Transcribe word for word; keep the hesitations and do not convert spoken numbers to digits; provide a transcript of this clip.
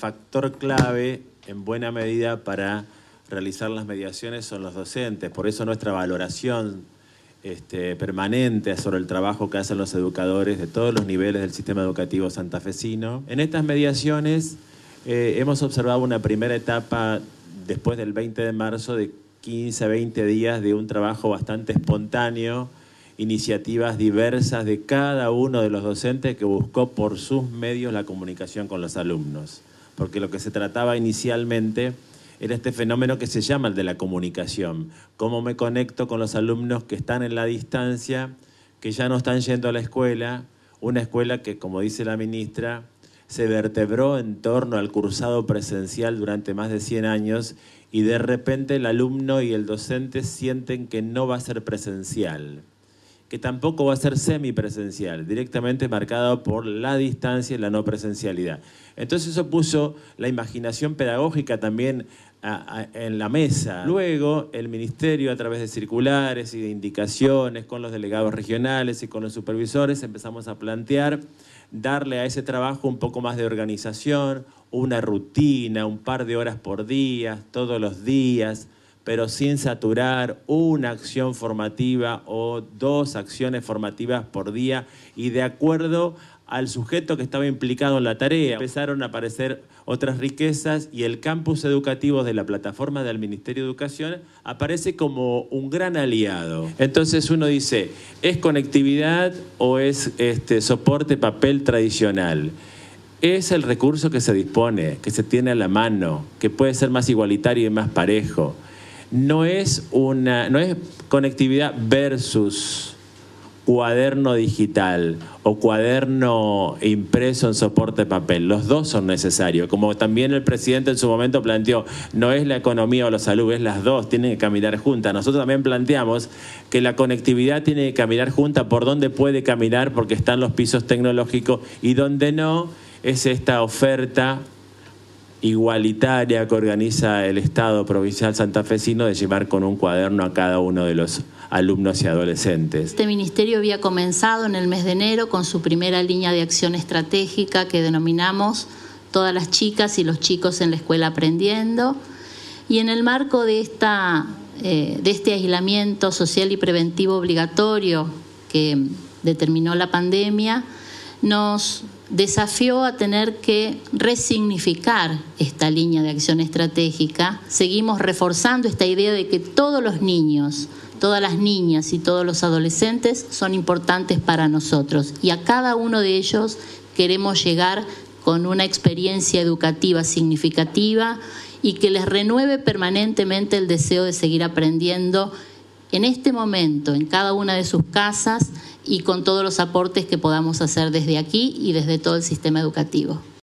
factor clave en buena medida para realizar las mediaciones son los docentes. Por eso nuestra valoración este, permanente sobre el trabajo que hacen los educadores de todos los niveles del sistema educativo santafesino. En estas mediaciones eh, hemos observado una primera etapa después del veinte de marzo de quince a veinte días de un trabajo bastante espontáneo, iniciativas diversas de cada uno de los docentes que buscó por sus medios la comunicación con los alumnos. Porque lo que se trataba inicialmente era este fenómeno que se llama el de la comunicación. Cómo me conecto con los alumnos que están en la distancia, que ya no están yendo a la escuela, una escuela que, como dice la ministra, se vertebró en torno al cursado presencial durante más de cien años y de repente el alumno y el docente sienten que no va a ser presencial, que tampoco va a ser semipresencial, directamente marcado por la distancia y la no presencialidad. Entonces eso puso la imaginación pedagógica también a, a, en la mesa. Luego el Ministerio, a través de circulares y de indicaciones con los delegados regionales y con los supervisores, empezamos a plantear darle a ese trabajo un poco más de organización, una rutina, un par de horas por día, todos los días, pero sin saturar una acción formativa o dos acciones formativas por día y de acuerdo al sujeto que estaba implicado en la tarea. Empezaron a aparecer otras riquezas y el campus educativo de la plataforma del Ministerio de Educación aparece como un gran aliado. Entonces uno dice, ¿es conectividad o es este, soporte papel tradicional? Es el recurso que se dispone, que se tiene a la mano, que puede ser más igualitario y más parejo. No es, una, no es conectividad versus cuaderno digital o cuaderno impreso en soporte papel. Los dos son necesarios. Como también el presidente en su momento planteó, no es la economía o la salud, es las dos, tienen que caminar juntas. Nosotros también planteamos que la conectividad tiene que caminar junta por donde puede caminar porque están los pisos tecnológicos y donde no es esta oferta igualitaria que organiza el Estado provincial santafesino de llevar con un cuaderno a cada uno de los alumnos y adolescentes. Este ministerio había comenzado en el mes de enero con su primera línea de acción estratégica que denominamos Todas las chicas y los chicos en la escuela aprendiendo, y en el marco de, esta, eh, de este aislamiento social y preventivo obligatorio que determinó la pandemia, nos desafió a tener que resignificar esta línea de acción estratégica. Seguimos reforzando esta idea de que todos los niños, todas las niñas y todos los adolescentes son importantes para nosotros y a cada uno de ellos queremos llegar con una experiencia educativa significativa y que les renueve permanentemente el deseo de seguir aprendiendo en este momento, en cada una de sus casas y con todos los aportes que podamos hacer desde aquí y desde todo el sistema educativo.